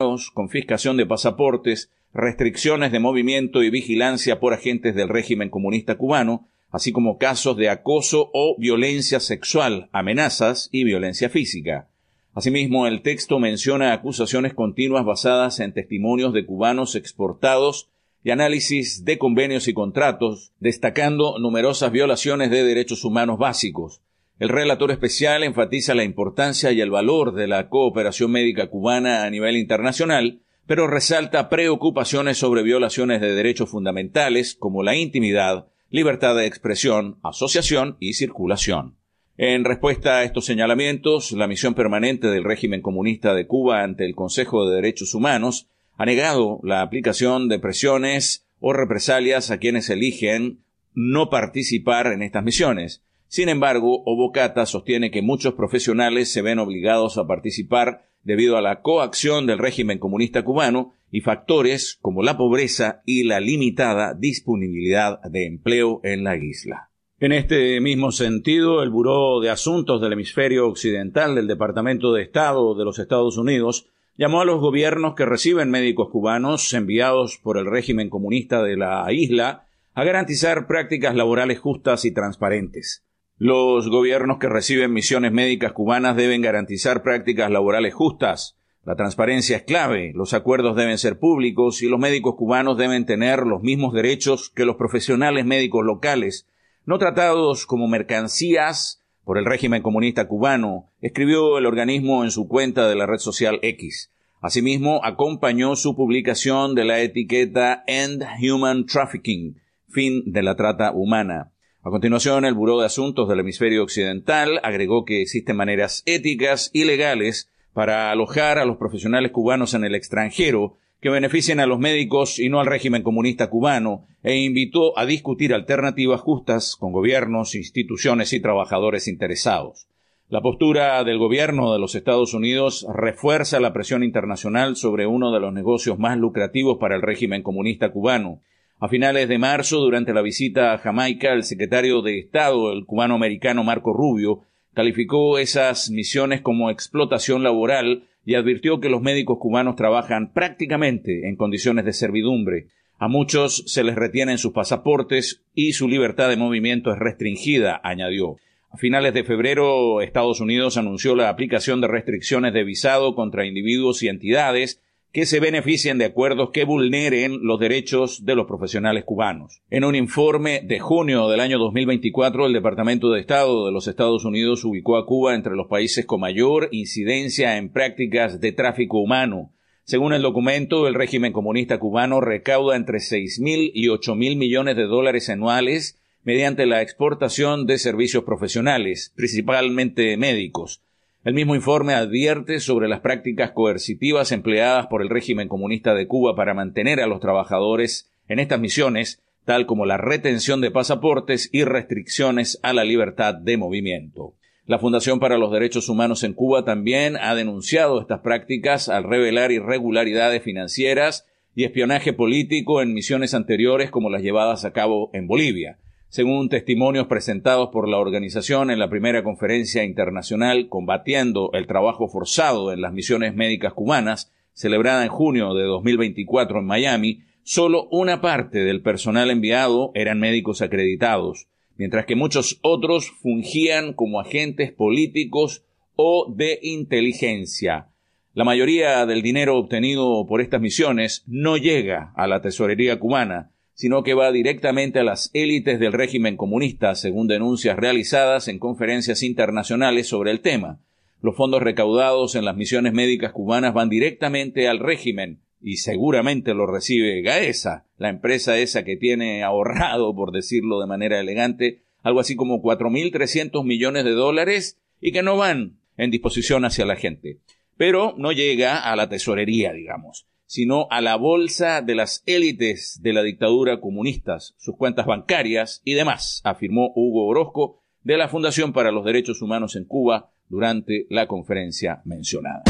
confiscación de pasaportes, restricciones de movimiento y vigilancia por agentes del régimen comunista cubano, así como casos de acoso o violencia sexual, amenazas y violencia física. Asimismo, el texto menciona acusaciones continuas basadas en testimonios de cubanos exportados y análisis de convenios y contratos, destacando numerosas violaciones de derechos humanos básicos. El relator especial enfatiza la importancia y el valor de la cooperación médica cubana a nivel internacional, pero resalta preocupaciones sobre violaciones de derechos fundamentales como la intimidad, libertad de expresión, asociación y circulación. En respuesta a estos señalamientos, la misión permanente del régimen comunista de Cuba ante el Consejo de Derechos Humanos ha negado la aplicación de presiones o represalias a quienes eligen no participar en estas misiones. Sin embargo, Obokata sostiene que muchos profesionales se ven obligados a participar debido a la coacción del régimen comunista cubano y factores como la pobreza y la limitada disponibilidad de empleo en la isla. En este mismo sentido, el Buró de Asuntos del Hemisferio Occidental del Departamento de Estado de los Estados Unidos llamó a los gobiernos que reciben médicos cubanos enviados por el régimen comunista de la isla a garantizar prácticas laborales justas y transparentes. Los gobiernos que reciben misiones médicas cubanas deben garantizar prácticas laborales justas. La transparencia es clave, los acuerdos deben ser públicos y los médicos cubanos deben tener los mismos derechos que los profesionales médicos locales, no tratados como mercancías por el régimen comunista cubano, escribió el organismo en su cuenta de la red social X. Asimismo, acompañó su publicación de la etiqueta End Human Trafficking, fin de la trata humana. A continuación, el Buró de Asuntos del Hemisferio Occidental agregó que existen maneras éticas y legales para alojar a los profesionales cubanos en el extranjero que beneficien a los médicos y no al régimen comunista cubano, e invitó a discutir alternativas justas con gobiernos, instituciones y trabajadores interesados. La postura del gobierno de los Estados Unidos refuerza la presión internacional sobre uno de los negocios más lucrativos para el régimen comunista cubano. A finales de marzo, durante la visita a Jamaica, el secretario de Estado, el cubano-americano Marco Rubio, calificó esas misiones como explotación laboral y advirtió que los médicos cubanos trabajan prácticamente en condiciones de servidumbre. A muchos se les retienen sus pasaportes y su libertad de movimiento es restringida, añadió. A finales de febrero, Estados Unidos anunció la aplicación de restricciones de visado contra individuos y entidades que se beneficien de acuerdos que vulneren los derechos de los profesionales cubanos. En un informe de junio del año 2024, el Departamento de Estado de los Estados Unidos ubicó a Cuba entre los países con mayor incidencia en prácticas de tráfico humano. Según el documento, el régimen comunista cubano recauda entre 6.000 y 8.000 millones de dólares anuales mediante la exportación de servicios profesionales, principalmente médicos. El mismo informe advierte sobre las prácticas coercitivas empleadas por el régimen comunista de Cuba para mantener a los trabajadores en estas misiones, tal como la retención de pasaportes y restricciones a la libertad de movimiento. La Fundación para los Derechos Humanos en Cuba también ha denunciado estas prácticas al revelar irregularidades financieras y espionaje político en misiones anteriores como las llevadas a cabo en Bolivia. Según testimonios presentados por la organización en la primera conferencia internacional combatiendo el trabajo forzado en las misiones médicas cubanas, celebrada en junio de 2024 en Miami, solo una parte del personal enviado eran médicos acreditados, mientras que muchos otros fungían como agentes políticos o de inteligencia. La mayoría del dinero obtenido por estas misiones no llega a la tesorería cubana, sino que va directamente a las élites del régimen comunista, según denuncias realizadas en conferencias internacionales sobre el tema. Los fondos recaudados en las misiones médicas cubanas van directamente al régimen, y seguramente lo recibe Gaesa, la empresa esa que tiene ahorrado, por decirlo de manera elegante, algo así como 4.300 millones de dólares, y que no van en disposición hacia la gente. Pero no llega a la tesorería, digamos, sino a la bolsa de las élites de la dictadura comunistas, sus cuentas bancarias y demás, afirmó Hugo Orozco de la Fundación para los Derechos Humanos en Cuba durante la conferencia mencionada.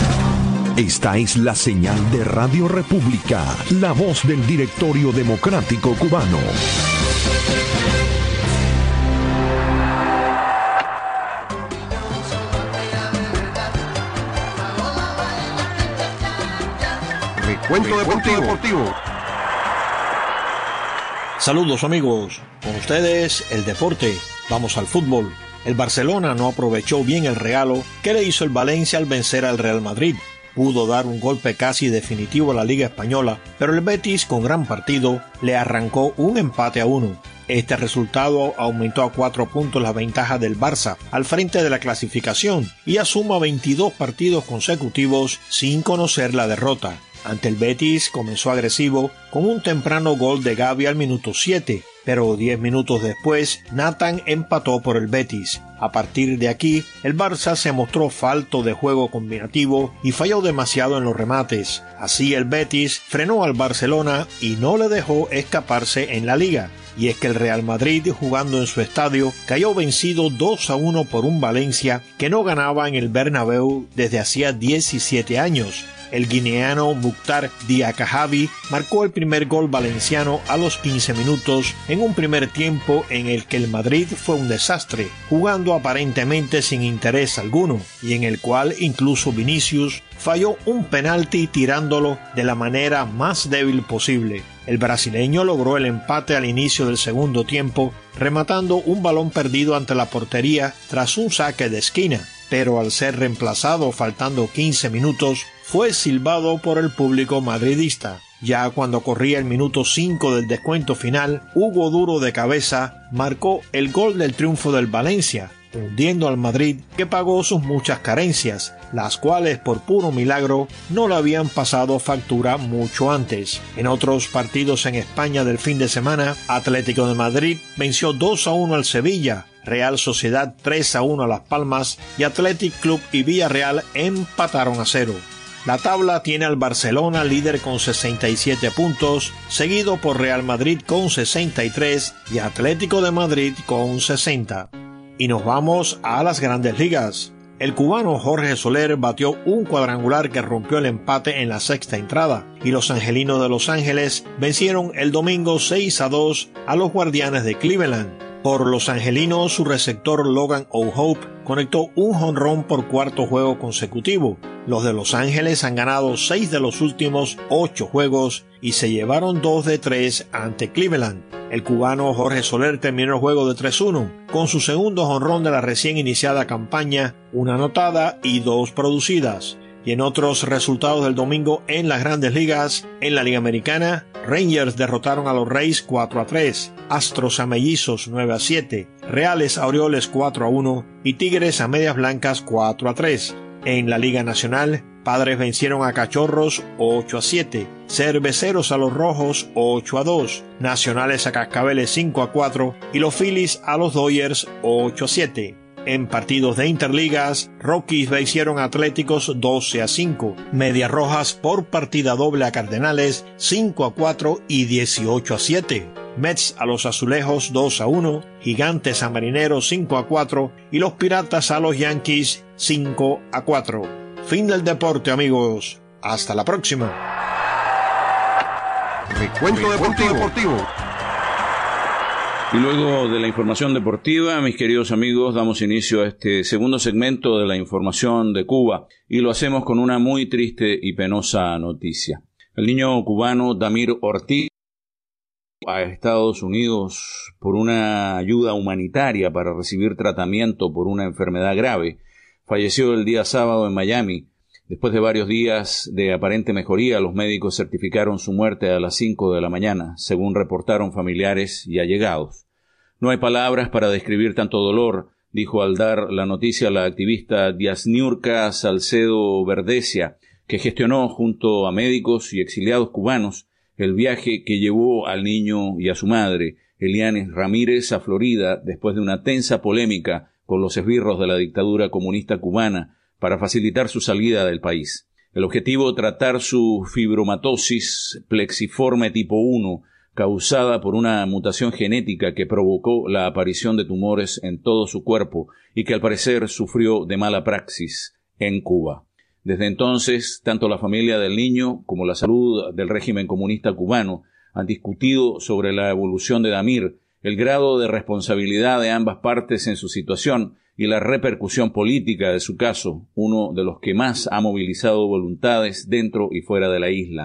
Esta es la señal de Radio República, la voz del Directorio Democrático Cubano. Recuento Deportivo. Saludos amigos, con ustedes el deporte. Vamos al fútbol. El Barcelona no aprovechó bien el regalo que le hizo el Valencia al vencer al Real Madrid. Pudo dar un golpe casi definitivo a la Liga Española, pero el Betis, con gran partido, le arrancó un empate a 1. Este resultado aumentó a 4 puntos la ventaja del Barça al frente de la clasificación y asuma 22 partidos consecutivos sin conocer la derrota. Ante el Betis comenzó agresivo con un temprano gol de Gavi al minuto 7, pero 10 minutos después Nathan empató por el Betis. A partir de aquí, el Barça se mostró falto de juego combinativo y falló demasiado en los remates. Así el Betis frenó al Barcelona y no le dejó escaparse en la liga. Y es que el Real Madrid, jugando en su estadio, cayó vencido 2-1 por un Valencia que no ganaba en el Bernabéu desde hacía 17 años. El guineano Mukhtar Diakhaby marcó el primer gol valenciano a los 15 minutos en un primer tiempo en el que el Madrid fue un desastre, jugando aparentemente sin interés alguno, y en el cual incluso Vinicius falló un penalti tirándolo de la manera más débil posible. El brasileño logró el empate al inicio del segundo tiempo, rematando un balón perdido ante la portería tras un saque de esquina, pero al ser reemplazado faltando 15 minutos, fue silbado por el público madridista. Ya cuando corría el minuto 5 del descuento final, Hugo Duro de cabeza marcó el gol del triunfo del Valencia, hundiendo al Madrid, que pagó sus muchas carencias, las cuales por puro milagro no le habían pasado factura mucho antes. En otros partidos en España del fin de semana, Atlético de Madrid venció 2-1 al Sevilla, Real Sociedad 3-1 a Las Palmas y Athletic Club y Villarreal empataron a 0. La tabla tiene al Barcelona líder con 67 puntos, seguido por Real Madrid con 63 y Atlético de Madrid con 60. Y nos vamos a las Grandes Ligas. El cubano Jorge Soler batió un cuadrangular que rompió el empate en la sexta entrada, y los angelinos de Los Ángeles vencieron el domingo 6-2 a los Guardianes de Cleveland. Por los angelinos, su receptor Logan O'Hoppe conectó un jonrón por cuarto juego consecutivo. Los de Los Ángeles han ganado 6 de los últimos 8 juegos y se llevaron 2 de 3 ante Cleveland. El cubano Jorge Soler terminó el juego de 3-1, con su segundo jonrón de la recién iniciada campaña, una anotada y 2 producidas. Y en otros resultados del domingo en las Grandes Ligas, en la Liga Americana, Rangers derrotaron a los Rays 4-3, Astros a Mellizos 9-7, Reales a Orioles 4-1 y Tigres a Medias Blancas 4-3. En la Liga Nacional, Padres vencieron a Cachorros 8-7, Cerveceros a los Rojos 8-2, Nacionales a Cascabeles 5-4 y los Phillies a los Dodgers 8-7. En partidos de Interligas, Rockies vencieron a Atléticos 12-5, Medias Rojas por partida doble a Cardenales 5-4 y 18-7. Mets a los Azulejos 2-1, Gigantes a Marineros 5-4 y los Piratas a los Yankees 5-4. Fin del deporte, amigos. Hasta la próxima. Recuento Deportivo. Y luego de la información deportiva, mis queridos amigos, damos inicio a este segundo segmento de la información de Cuba y lo hacemos con una muy triste y penosa noticia. El niño cubano Damir Ortiz a Estados Unidos por una ayuda humanitaria para recibir tratamiento por una enfermedad grave. Falleció el día sábado en Miami. Después de varios días de aparente mejoría, los médicos certificaron su muerte a las 5 de la mañana, según reportaron familiares y allegados. No hay palabras para describir tanto dolor, dijo al dar la noticia la activista Diasniurka Salcedo Verdesia, que gestionó junto a médicos y exiliados cubanos el viaje que llevó al niño y a su madre, Elianis Ramírez, a Florida después de una tensa polémica con los esbirros de la dictadura comunista cubana para facilitar su salida del país. El objetivo, tratar su fibromatosis plexiforme tipo 1, causada por una mutación genética que provocó la aparición de tumores en todo su cuerpo y que al parecer sufrió de mala praxis en Cuba. Desde entonces, tanto la familia del niño como la salud del régimen comunista cubano han discutido sobre la evolución de Damir, el grado de responsabilidad de ambas partes en su situación y la repercusión política de su caso, uno de los que más ha movilizado voluntades dentro y fuera de la isla.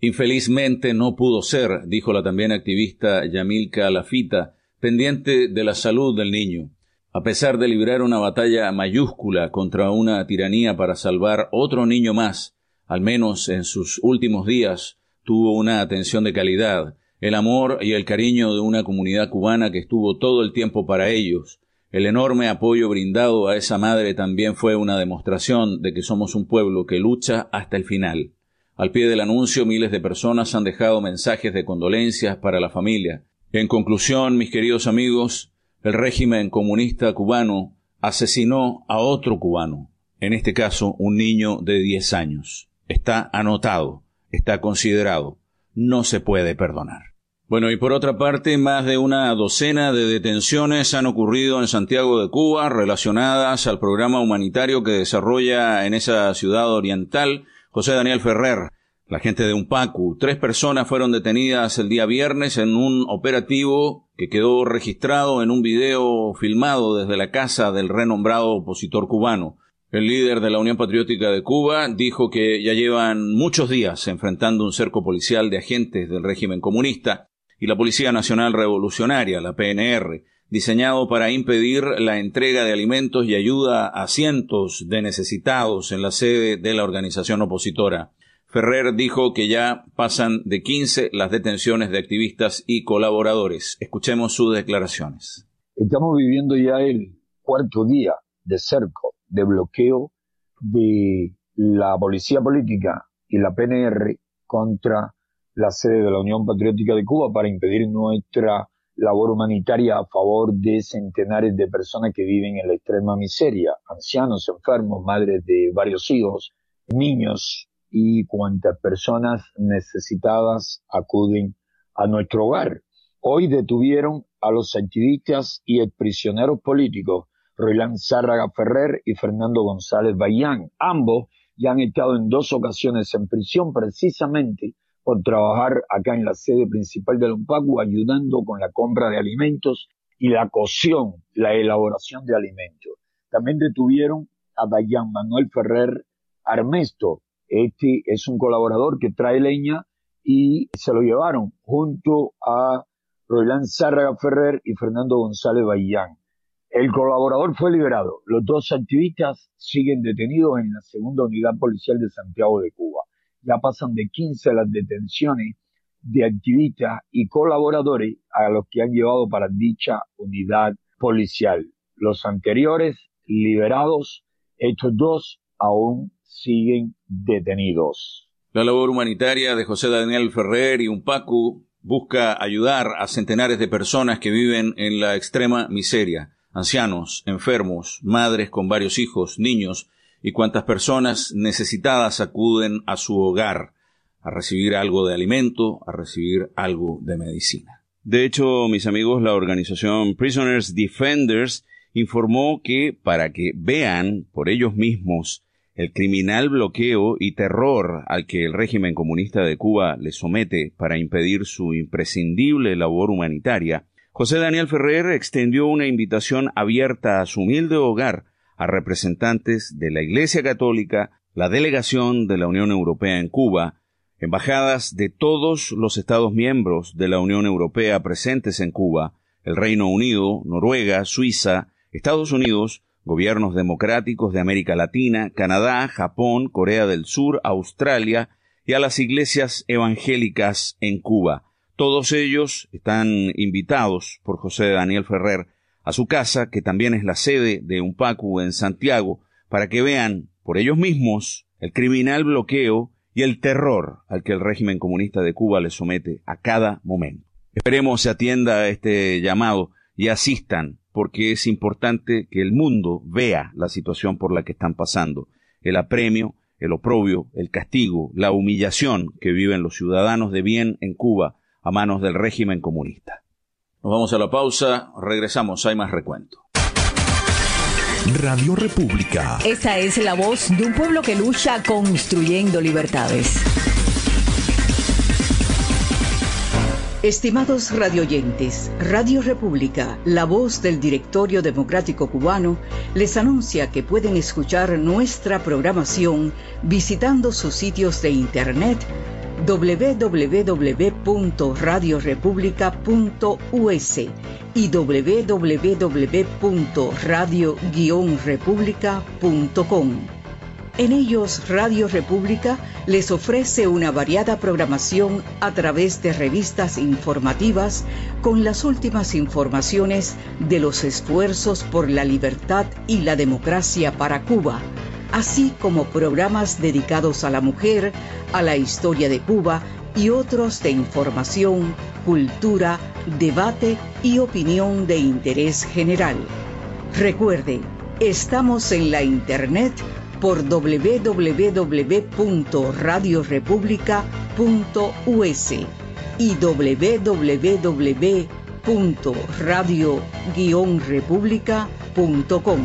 Infelizmente no pudo ser, dijo la también activista Yamilca Lafita, pendiente de la salud del niño. A pesar de librar una batalla mayúscula contra una tiranía para salvar otro niño más, al menos en sus últimos días, tuvo una atención de calidad, el amor y el cariño de una comunidad cubana que estuvo todo el tiempo para ellos. El enorme apoyo brindado a esa madre también fue una demostración de que somos un pueblo que lucha hasta el final. Al pie del anuncio, miles de personas han dejado mensajes de condolencias para la familia. En conclusión, mis queridos amigos, el régimen comunista cubano asesinó a otro cubano, en este caso un niño de 10 años. Está anotado, está considerado, no se puede perdonar. Bueno, y por otra parte, más de una docena de detenciones han ocurrido en Santiago de Cuba relacionadas al programa humanitario que desarrolla en esa ciudad oriental José Daniel Ferrer, la gente de UNPACU. 3 personas fueron detenidas el día viernes en un operativo que quedó registrado en un video filmado desde la casa del renombrado opositor cubano. El líder de la Unión Patriótica de Cuba dijo que ya llevan muchos días enfrentando un cerco policial de agentes del régimen comunista y la Policía Nacional Revolucionaria, la PNR, diseñado para impedir la entrega de alimentos y ayuda a cientos de necesitados en la sede de la organización opositora. Ferrer dijo que ya pasan de 15 las detenciones de activistas y colaboradores. Escuchemos sus declaraciones. Estamos viviendo ya el 4º día de cerco, de bloqueo de la policía política y la PNR contra la sede de la Unión Patriótica de Cuba para impedir nuestra labor humanitaria a favor de centenares de personas que viven en la extrema miseria, ancianos, enfermos, madres de varios hijos, niños y cuantas personas necesitadas acuden a nuestro hogar. Hoy detuvieron a los activistas y exprisioneros políticos Roilán Zárraga Ferrer y Fernando González Bayán. Ambos ya han estado en 2 ocasiones en prisión precisamente por trabajar acá en la sede principal de la UNPACU, ayudando con la compra de alimentos y la cocción, la elaboración de alimentos. También detuvieron a Bayán Manuel Ferrer Armesto. Este es un colaborador que trae leña y se lo llevaron junto a Roilán Zárraga Ferrer y Fernando González Bayán. El colaborador fue liberado. Los 2 activistas siguen detenidos en la 2ª Unidad Policial de Santiago de Cuba. Ya pasan de 15 las detenciones de activistas y colaboradores a los que han llevado para dicha unidad policial. Los anteriores liberados, estos 2 aún siguen detenidos. La labor humanitaria de José Daniel Ferrer y UNPACU busca ayudar a centenares de personas que viven en la extrema miseria. Ancianos, enfermos, madres con varios hijos, niños y cuantas personas necesitadas acuden a su hogar a recibir algo de alimento, a recibir algo de medicina. De hecho, mis amigos, la organización Prisoners Defenders informó que para que vean por ellos mismos el criminal bloqueo y terror al que el régimen comunista de Cuba les somete para impedir su imprescindible labor humanitaria, José Daniel Ferrer extendió una invitación abierta a su humilde hogar a representantes de la Iglesia Católica, la delegación de la Unión Europea en Cuba, embajadas de todos los Estados miembros de la Unión Europea presentes en Cuba, el Reino Unido, Noruega, Suiza, Estados Unidos, gobiernos democráticos de América Latina, Canadá, Japón, Corea del Sur, Australia y a las iglesias evangélicas en Cuba. Todos ellos están invitados por José Daniel Ferrer a su casa, que también es la sede de UNPACU en Santiago, para que vean por ellos mismos el criminal bloqueo y el terror al que el régimen comunista de Cuba les somete a cada momento. Esperemos se atienda a este llamado y asistan, porque es importante que el mundo vea la situación por la que están pasando, el apremio, el oprobio, el castigo, la humillación que viven los ciudadanos de bien en Cuba a manos del régimen comunista. Nos vamos a la pausa, regresamos, hay más recuento. Radio República. Esa es la voz de un pueblo que lucha construyendo libertades. Estimados radioyentes, Radio República, la voz del Directorio Democrático Cubano, les anuncia que pueden escuchar nuestra programación visitando sus sitios de internet www.radiorepublica.us y www.radio-republica.com. En ellos, Radio República les ofrece una variada programación a través de revistas informativas con las últimas informaciones de los esfuerzos por la libertad y la democracia para Cuba, así como programas dedicados a la mujer, a la historia de Cuba y otros de información, cultura, debate y opinión de interés general. Recuerde, estamos en la Internet por www.radiorepublica.us y www.radio-republica.com.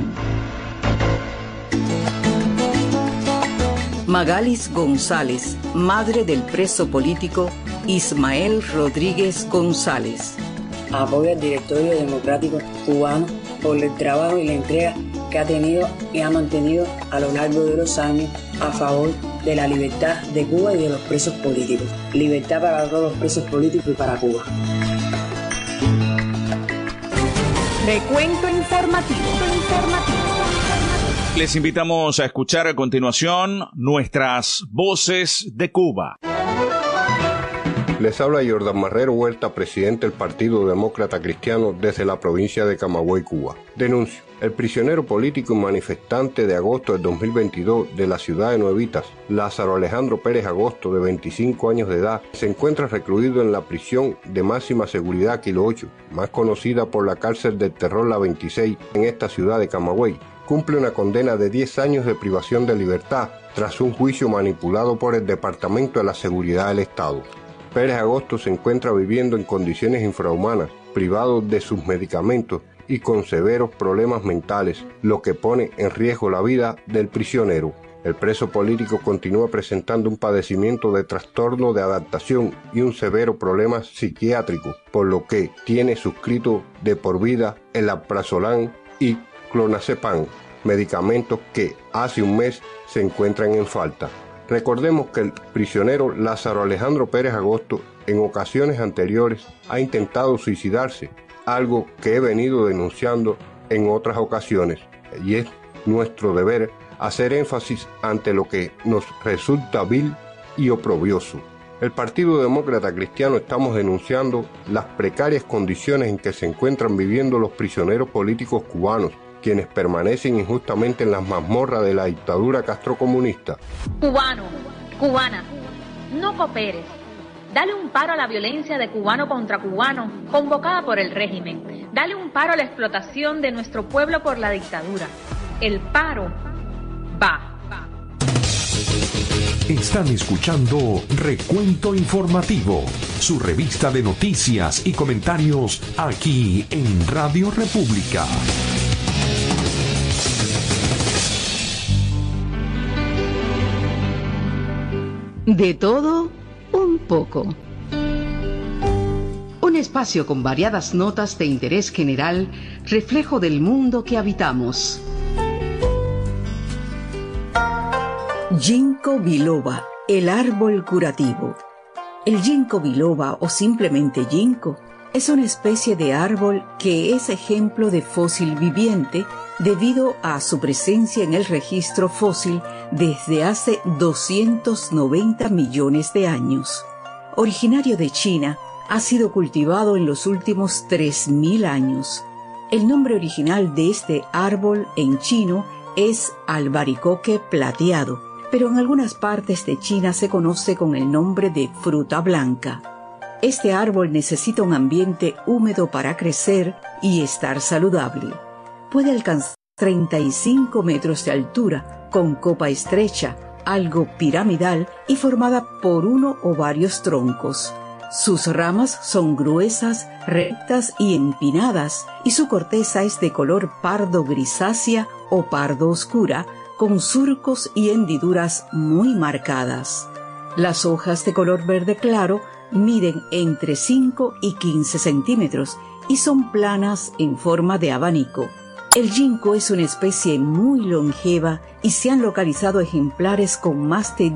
Magalis González, madre del preso político Ismael Rodríguez González. Apoya al Directorio Democrático Cubano por el trabajo y la entrega que ha tenido y ha mantenido a lo largo de los años a favor de la libertad de Cuba y de los presos políticos. Libertad para todos los presos políticos y para Cuba. Recuento informativo. Les invitamos a escuchar a continuación nuestras voces de Cuba. Les habla Jordan Marrero Huerta, presidente del Partido Demócrata Cristiano desde la provincia de Camagüey, Cuba. Denuncio. El prisionero político y manifestante de agosto del 2022 de la ciudad de Nuevitas, Lázaro Alejandro Pérez Agosto, de 25 años de edad, se encuentra recluido en la prisión de máxima seguridad Kilo 8, más conocida por la cárcel del terror La 26, en esta ciudad de Camagüey. Cumple una condena de 10 años de privación de libertad tras un juicio manipulado por el Departamento de la Seguridad del Estado. Pérez Agosto se encuentra viviendo en condiciones infrahumanas, privado de sus medicamentos y con severos problemas mentales, lo que pone en riesgo la vida del prisionero. El preso político continúa presentando un padecimiento de trastorno de adaptación y un severo problema psiquiátrico, por lo que tiene suscrito de por vida el alprazolam y clonazepam, medicamentos que hace un mes se encuentran en falta. Recordemos que el prisionero Lázaro Alejandro Pérez Agosto en ocasiones anteriores ha intentado suicidarse, algo que he venido denunciando en otras ocasiones, y es nuestro deber hacer énfasis ante lo que nos resulta vil y oprobioso. El Partido Demócrata Cristiano estamos denunciando las precarias condiciones en que se encuentran viviendo los prisioneros políticos cubanos, quienes permanecen injustamente en las mazmorras de la dictadura castrocomunista. Cubano, cubana, no cooperes. Dale un paro a la violencia de cubano contra cubano convocada por el régimen. Dale un paro a la explotación de nuestro pueblo por la dictadura. El paro va. Están escuchando Recuento Informativo, su revista de noticias y comentarios aquí en Radio República. De todo, un poco. Un espacio con variadas notas de interés general, reflejo del mundo que habitamos. Ginkgo biloba, el árbol curativo. El ginkgo biloba, o simplemente ginkgo, es una especie de árbol que es ejemplo de fósil viviente debido a su presencia en el registro fósil desde hace 290 millones de años. Originario de China, ha sido cultivado en los últimos 3.000 años. El nombre original de este árbol en chino es albaricoque plateado, pero en algunas partes de China se conoce con el nombre de fruta blanca. Este árbol necesita un ambiente húmedo para crecer y estar saludable. Puede alcanzar 35 metros de altura, con copa estrecha, algo piramidal y formada por uno o varios troncos. Sus ramas son gruesas, rectas y empinadas, y su corteza es de color pardo grisácea o pardo oscura, con surcos y hendiduras muy marcadas. Las hojas de color verde claro miden entre 5 y 15 centímetros y son planas en forma de abanico. El ginkgo es una especie muy longeva y se han localizado ejemplares con más de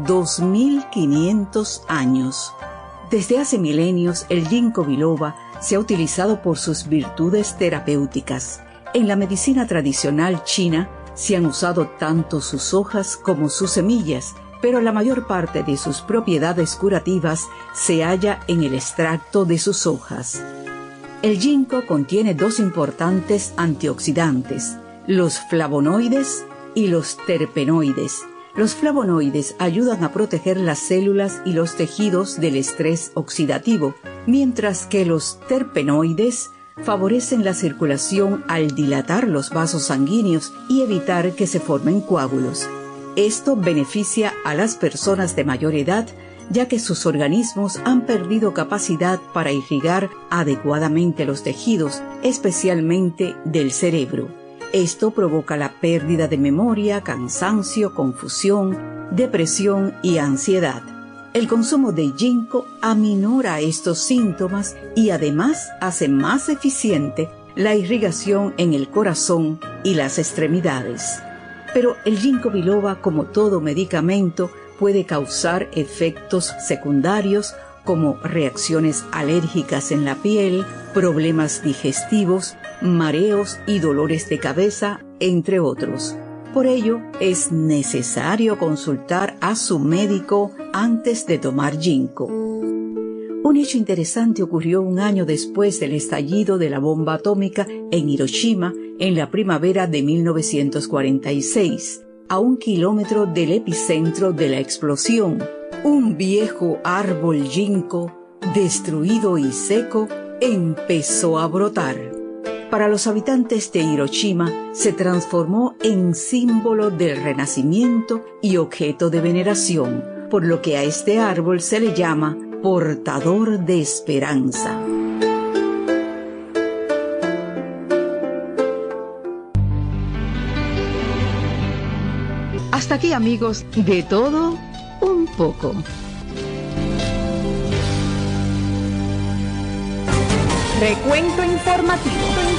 2.500 años. Desde hace milenios, el ginkgo biloba se ha utilizado por sus virtudes terapéuticas. En la medicina tradicional china se han usado tanto sus hojas como sus semillas, pero la mayor parte de sus propiedades curativas se halla en el extracto de sus hojas. El ginkgo contiene dos importantes antioxidantes, los flavonoides y los terpenoides. Los flavonoides ayudan a proteger las células y los tejidos del estrés oxidativo, mientras que los terpenoides favorecen la circulación al dilatar los vasos sanguíneos y evitar que se formen coágulos. Esto beneficia a las personas de mayor edad, ya que sus organismos han perdido capacidad para irrigar adecuadamente los tejidos, especialmente del cerebro. Esto provoca la pérdida de memoria, cansancio, confusión, depresión y ansiedad. El consumo de ginkgo aminora estos síntomas y además hace más eficiente la irrigación en el corazón y las extremidades. Pero el ginkgo biloba, como todo medicamento, puede causar efectos secundarios como reacciones alérgicas en la piel, problemas digestivos, mareos y dolores de cabeza, entre otros. Por ello, es necesario consultar a su médico antes de tomar ginkgo. Un hecho interesante ocurrió un año después del estallido de la bomba atómica en Hiroshima en la primavera de 1946. A 1 kilómetro del epicentro de la explosión, un viejo árbol ginkgo, destruido y seco, empezó a brotar. Para los habitantes de Hiroshima, se transformó en símbolo del renacimiento y objeto de veneración, por lo que a este árbol se le llama portador de esperanza. Hasta aquí, amigos, de todo un poco. Recuento informativo.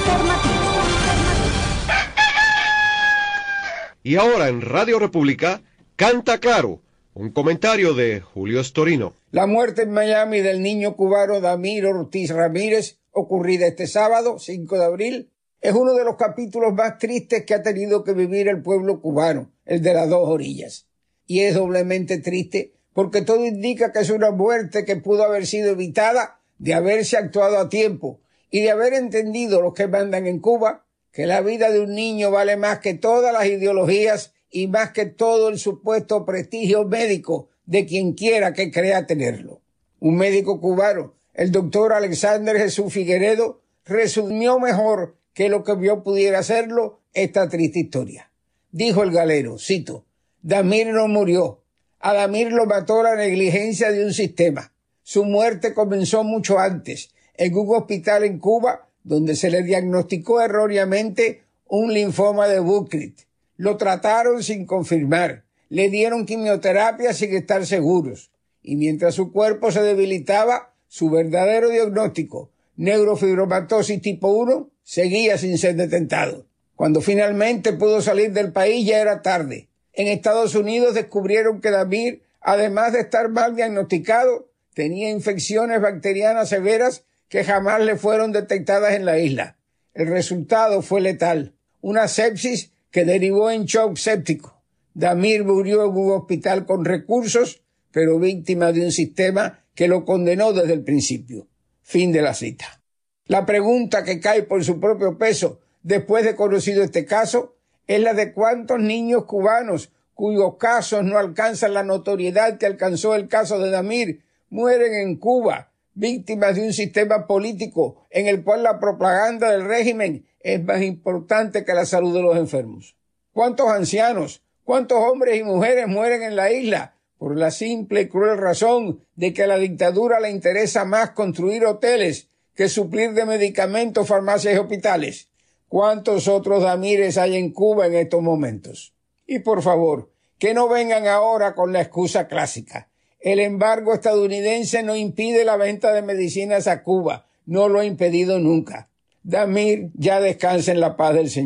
Y ahora en Radio República, Canta Claro, un comentario de Julio Storino. La muerte en Miami del niño cubano Damir Ortiz Ramírez, ocurrida este sábado, 5 de abril, es uno de los capítulos más tristes que ha tenido que vivir el pueblo cubano, el de las dos orillas. Y es doblemente triste porque todo indica que es una muerte que pudo haber sido evitada de haberse actuado a tiempo y de haber entendido los que mandan en Cuba que la vida de un niño vale más que todas las ideologías y más que todo el supuesto prestigio médico de quien quiera que crea tenerlo. Un médico cubano, el doctor Alexander Jesús Figueredo, resumió mejor que lo que vio pudiera hacerlo esta triste historia. Dijo el galero, cito, Damir no murió. A Damir lo mató la negligencia de un sistema. Su muerte comenzó mucho antes, en un hospital en Cuba, donde se le diagnosticó erróneamente un linfoma de Burkitt. Lo trataron sin confirmar, le dieron quimioterapia sin estar seguros, y mientras su cuerpo se debilitaba, su verdadero diagnóstico, neurofibromatosis tipo 1, seguía sin ser detectado. Cuando finalmente pudo salir del país ya era tarde. En Estados Unidos descubrieron que Damir, además de estar mal diagnosticado, tenía infecciones bacterianas severas que jamás le fueron detectadas en la isla. El resultado fue letal, una sepsis que derivó en shock séptico. Damir murió en un hospital con recursos, pero víctima de un sistema que lo condenó desde el principio. Fin de la cita. La pregunta que cae por su propio peso después de conocido este caso es la de cuántos niños cubanos cuyos casos no alcanzan la notoriedad que alcanzó el caso de Damir mueren en Cuba, víctimas de un sistema político en el cual la propaganda del régimen es más importante que la salud de los enfermos. ¿Cuántos ancianos, cuántos hombres y mujeres mueren en la isla por la simple y cruel razón de que a la dictadura le interesa más construir hoteles que suplir de medicamentos, farmacias y hospitales? ¿Cuántos otros Damires hay en Cuba en estos momentos? Y por favor, que no vengan ahora con la excusa clásica. El embargo estadounidense no impide la venta de medicinas a Cuba, no lo ha impedido nunca. Damir ya descansa en la paz del Señor.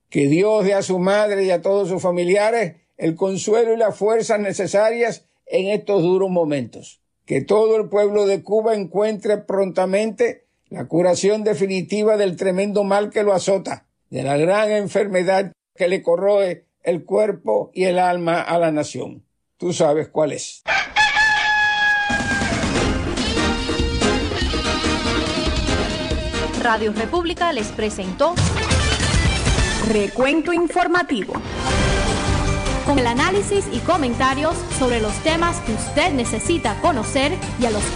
Que Dios dé a su madre y a todos sus familiares el consuelo y las fuerzas necesarias en estos duros momentos. Que todo el pueblo de Cuba encuentre prontamente la curación definitiva del tremendo mal que lo azota, de la gran enfermedad que le corroe el cuerpo y el alma a la nación. Tú sabes cuál es. Radio República les presentó Recuento Informativo, con el análisis y comentarios sobre los temas que usted necesita conocer y a los